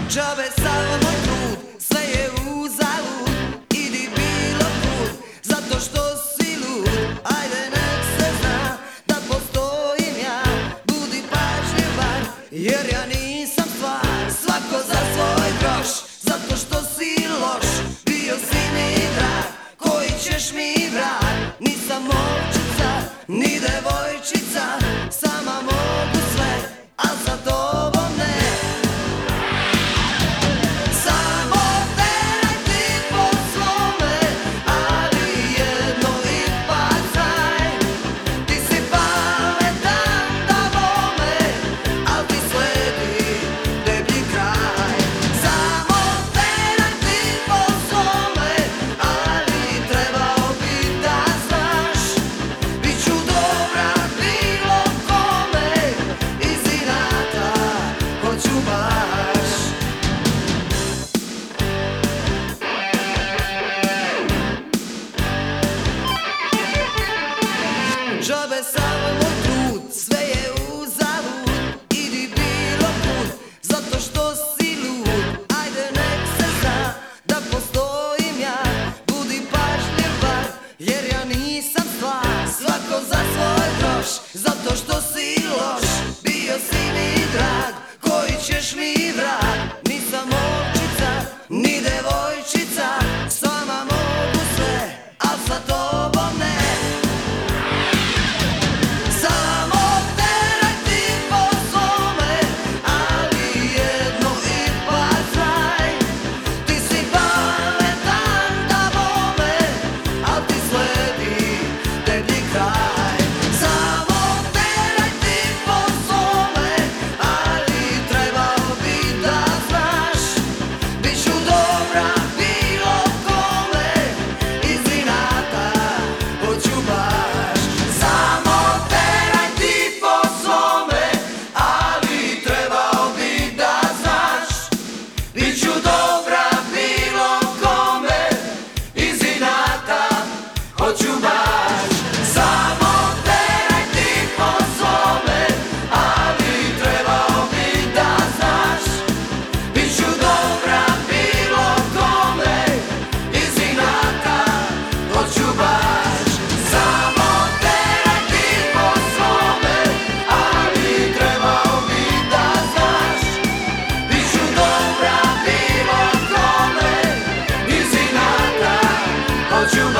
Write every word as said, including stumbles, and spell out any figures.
Džabe sav moj trud, sve je uzalud. Idi bilo kud, zato što si lud. Ajde nek se zna da postojim ja. Budi pažljivan, jer ja nisam stvar. Svako za svoj groš, zato što si loš. Bio si mi drag, koji ćeš mi vrat. Nisam molčica, ni devojčica. Sama mogu sve, a za tobom ne. Džabe sav moj trud, sve je uzalud. Idi bilo kud, zato što si lud. Ajde nek se zna da postojim ja. Budi pažljivan, jer ja nisam stvar. Svako za svoj groš, zato što si loš. Bio si mi drag, koji ćeš mi vrat. Nisam molčica, ni devojčica. Sama mogu sve, a sa tobom ne. You